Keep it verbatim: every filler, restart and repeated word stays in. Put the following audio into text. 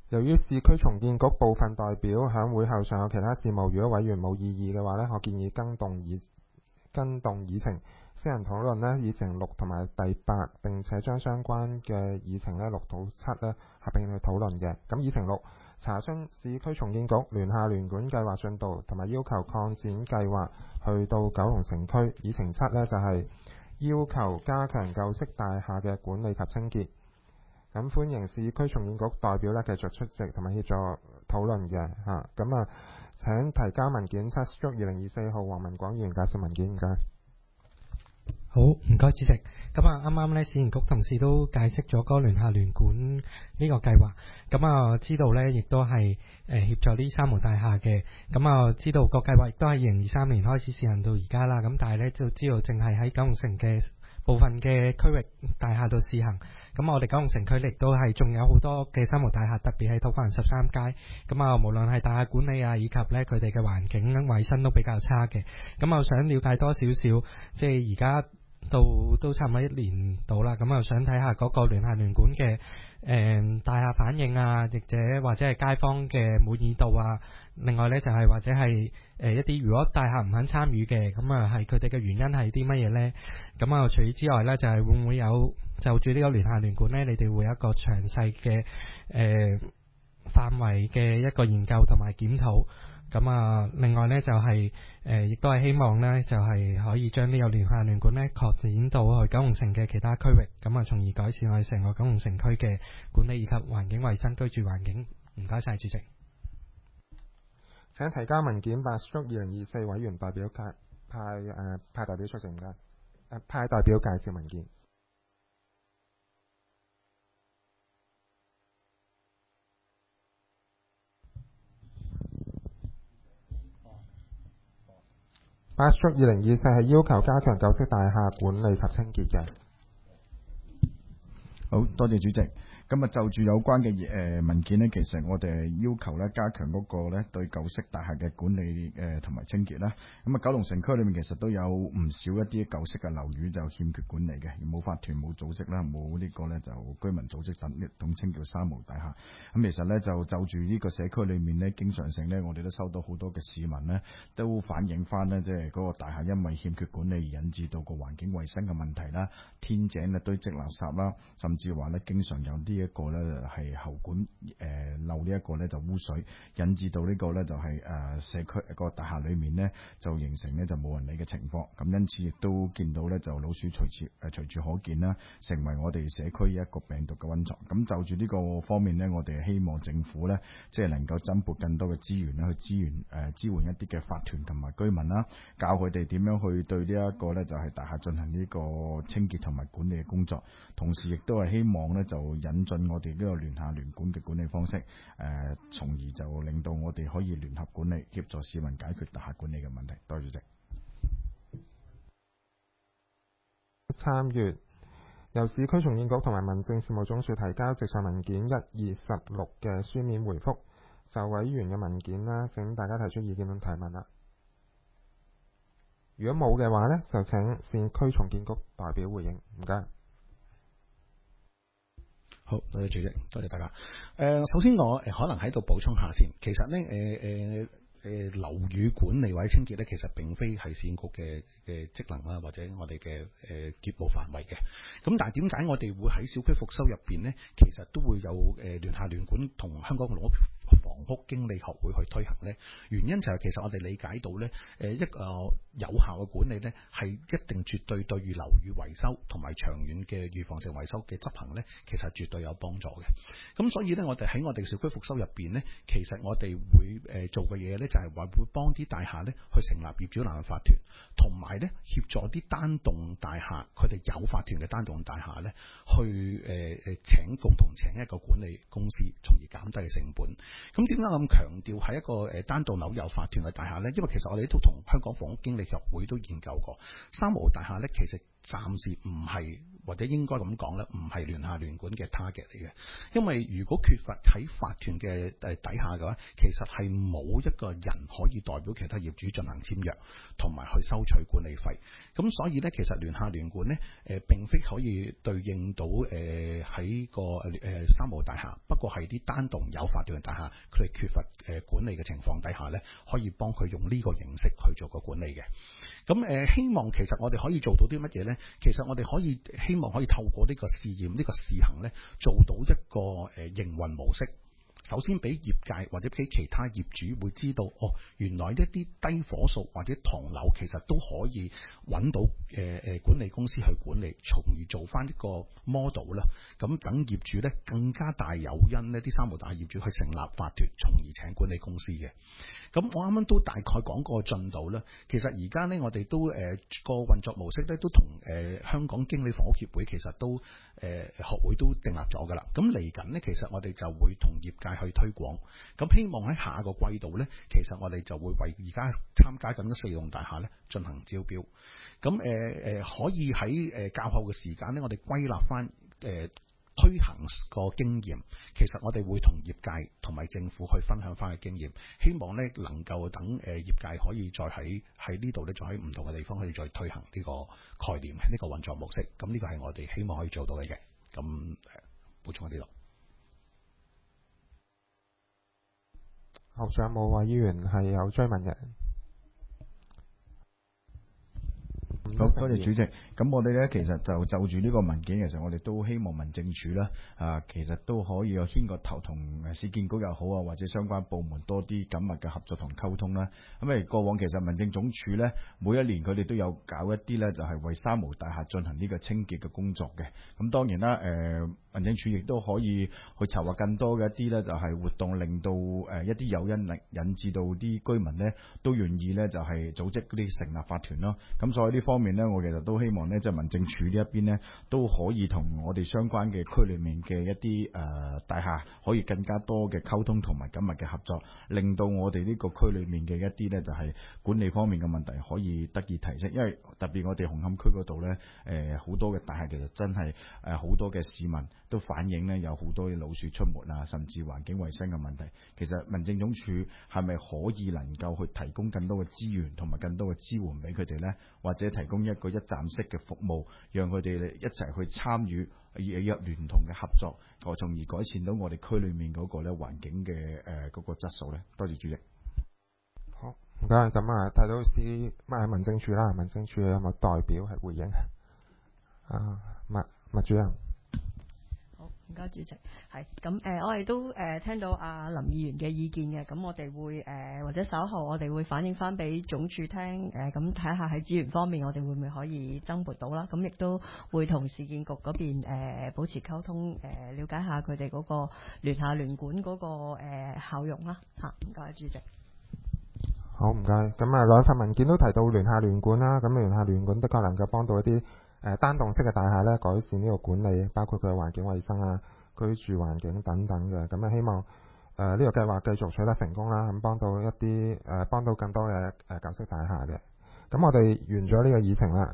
由於市區重建局部分代表響會後尚有其他事務，如果委員冇異議嘅話呢，我建議更動議更動議程，先行討論呢議程六同埋第八，並且將相關嘅議程呢六到七呢合併去討論嘅。咁議程六查詢市區重建局聯廈聯管計劃進度，同埋要求擴展計劃去到九龍城區。議程七呢就係、是、要求加強舊式大廈嘅管理及清潔。咁歡迎市區重建局代表咧繼續出席同埋協助討論嘅嚇。咁啊，請提交文件七二零二四號黃文廣議員介紹文件，唔該。 好，唔該主席。咁啊，啱啱咧市建局同事都解釋咗嗰個聯廈聯管呢個計劃。咁啊，知道咧亦都係誒協助呢三無大廈嘅。咁啊，知道個計劃亦都係二零二三年開始試行到而家啦。咁但係咧就知道淨係喺九龍城嘅部分嘅區域大廈度試行，咁我哋九龍城區亦都係仲有好多嘅三無大廈，特別係土瓜灣十三街，咁啊無論係大廈管理啊，以及咧佢哋嘅環境衛生都比較差嘅。咁我想了解多少少，即係而家到都差唔多一年到啦，咁啊想睇下嗰個聯廈聯管嘅誒、呃、大廈反應啊，或者或者係街坊嘅滿意度啊。另外咧就係、是、或者係誒、呃、一啲如果大廈唔肯參與嘅，咁啊係佢哋嘅原因係啲乜嘢咧？咁啊除此之外咧，就係、是、會唔會有就住呢個聯廈聯管咧，你哋會有一個詳細嘅誒範圍嘅一個研究同埋檢討。咁啊，另外咧就係、是、誒，亦、呃、都係希望咧，就係、是、可以將呢個聯廈聯管咧擴展到去九龍城嘅其他區域，咁啊，從而改善我哋成個九龍城區嘅管理以及環境衛生居住環境。唔該晒，主席。 請提交文件八二零二四委員代表介派誒、呃、派代表出席，唔該。誒派代表介紹文件。八二零二四係要求加強舊式大廈管理及清潔嘅。 好多謝主席。今日就住有關嘅誒文件呢，其實我哋要求咧加強嗰個咧對舊式大廈嘅管理誒同埋清潔啦。咁啊，九龍城區裏面其實都有唔少一啲舊式嘅樓宇就欠缺管理嘅，冇法團、冇組織啦，冇呢個咧就居民組織等，統稱叫三無大廈。咁其實咧就就住呢個社區裏面呢，經常性呢，我哋都收到好多嘅市民呢，都反映翻呢，即係嗰個大廈因為欠缺管理而引致到個環境衛生嘅問題啦，天井啊堆積垃圾啦，甚至話咧經常有啲一個咧係喉管誒、呃、漏呢一個咧就污水，引致到呢個咧就係、是、誒、呃、社區個大廈裏面呢，就形成呢就冇人理嘅情況。咁因此亦都見到咧就老鼠隨處誒隨處可見啦，成為我哋社區一個病毒嘅溫床。咁就住呢個方面呢，我哋希望政府咧即係能夠增撥更多嘅資源啦，去支援誒、呃、支援一啲嘅法團同埋居民啦，教佢哋點樣去對呢一個咧就係、是、大廈進行呢個清潔同埋管理嘅工作。同時亦都係希望咧就引進我哋呢個聯廈聯管嘅管理方式，誒、呃，從而就令到我哋可以聯合管理，協助市民解決大廈管理嘅問題。多謝主席。 參閱由市區重建局同埋民政事務總署提交直上文件一二十六嘅書面回覆，就委員嘅文件啦，請大家提出意見同提問啦。如果冇嘅話呢，就請市區重建局代表回應。唔該。 好，多謝主席，多謝大家。誒、呃，首先我誒、呃、可能喺度補充下先，其實呢，誒誒誒樓宇管理或者清潔呢，其實並非係市建局嘅嘅職能啦，或者我哋嘅誒業務範圍嘅。咁但係點解我哋會喺小區復修入邊呢？其實都會有誒聯廈聯管同香港攞房屋經理學會去推行呢？原因就係其實我哋理解到呢，誒一個有效嘅管理呢，係一定絕對對於樓宇維修同埋長遠嘅預防性維修嘅執行呢，其實絕對有幫助嘅。咁所以呢，我哋喺我哋小區復修入邊呢，其實我哋會誒做嘅嘢呢，就係話會幫啲大廈呢去成立業主立案法團，同埋呢協助啲單棟大廈，佢哋有法團嘅單棟大廈呢，去誒誒請共同請一個管理公司，從而減低嘅成本。咁點解咁強調係一個誒單棟樓有法團嘅大廈呢？因為其實我哋都同香港房屋經理學會都研究過，三無大廈呢，其實暫時唔係，或者應該咁講咧，唔係聯廈聯管嘅 target 嚟嘅。因為如果缺乏喺法團嘅誒底下嘅話，其實係冇一個人可以代表其他業主進行簽約同埋去收取管理費。咁所以咧，其實聯廈聯管咧誒並非可以對應到誒喺、呃、個誒、呃、三無大廈，不過係啲單棟有法團嘅大廈，佢哋缺乏誒管理嘅情況底下咧，可以幫佢用呢個形式去做個管理嘅。咁誒、呃、希望其實我哋可以做到啲乜嘢咧？其實我哋可以希望可以透過呢個試驗、呢、呢個試行咧，做到一個誒、呃、營運模式。首先俾業界或者俾其他業主會知道，哦，原來一啲低火數或者唐樓其實都可以揾到誒誒、呃、管理公司去管理，從而做翻一個 model 啦。咁等業主咧更加大誘因呢啲三無大廈業主去成立法團，從而請管理公司嘅。咁我啱啱都大概講過進度啦。其實而家呢，我哋都誒個運作模式咧，都同誒、呃、香港經理房屋協會其實都誒、呃、學會都訂立咗噶啦。咁嚟緊呢，其實我哋就會同業界去推廣。咁希望喺下個季度呢，其實我哋就會為而家參加緊嘅四棟大廈呢進行招標。咁誒誒可以喺誒較後嘅時間呢，我哋歸納翻誒。呃推行個經驗，其實我哋會同業界同埋政府去分享翻嘅經驗，希望咧能夠等誒業界可以再喺喺呢度咧，再喺唔同嘅地方可以再推行呢個概念，呢、呢個運作模式。咁呢個係我哋希望可以做到嘅嘅。咁誒補充喺呢度。 後上冇位議員係有追問嘅。 好，多謝主席。咁我哋咧，其實就就住呢個文件，其實我哋都希望民政處啦，啊，其實都可以有牽個頭，同市建局又好啊，或者相關部門多啲緊密嘅合作同溝通啦。咁誒，過往其實民政總署咧，每一年佢哋都有搞一啲咧，就係為三無大廈進行呢個清潔嘅工作嘅。咁當然啦，誒、呃，民政處亦都可以去籌劃更多嘅一啲咧，就係活動，令到誒一啲誘因力引致到啲居民咧都願意咧，就係組織嗰啲成立法團咯。咁所以呢方面咧，我其實都希望咧，即係民政處呢一邊咧，都可以同我哋相關嘅區裏面嘅一啲誒、呃、大廈，可以更加多嘅溝通同埋緊密嘅合作，令到我哋呢個區裏面嘅一啲咧，就係管理方面嘅問題可以得以提升。因為特別我哋紅磡區嗰度咧，誒、呃、好多嘅大廈其實真係誒好多嘅市民都反映咧，有好多嘅老鼠出沒啊，甚至環境衛生嘅問題。其實民政總署係咪可以能夠去提供更多嘅資源同埋更多嘅支援俾佢哋咧？或者提供一個一站式嘅服務，讓佢哋一齊去參與，有有聯同嘅合作，從而改善到我哋區裏面嗰個咧環境嘅誒嗰個質素咧。多謝主席。 好，唔該。咁啊，睇到市咩民政處啦，民政處有冇代表係回應啊？麥麥主任。 唔該，主席。係咁誒，我哋都誒、呃、聽到阿林議員嘅意見嘅，咁我哋會誒、呃、或者稍後我哋會反映翻俾總署聽，誒咁睇下喺資源方面我哋會唔會可以增撥到啦，咁亦都會同市建局嗰邊誒、呃、保持溝通，誒、呃、了解下佢哋嗰個聯廈聯管嗰、那個誒、呃、效用啦嚇。唔該，主席。 好，唔該。咁啊，兩份文件都提到聯廈聯管啦，咁聯廈聯管的確能夠幫到一啲誒單棟式嘅大廈咧，改善呢個管理，包括佢嘅環境衛生啊、居住環境等等嘅。咁啊，希望誒呢、呃這個計劃繼續取得成功啦，咁幫到一啲誒幫到更多嘅誒舊式大廈嘅。咁我哋完咗呢個議程啦。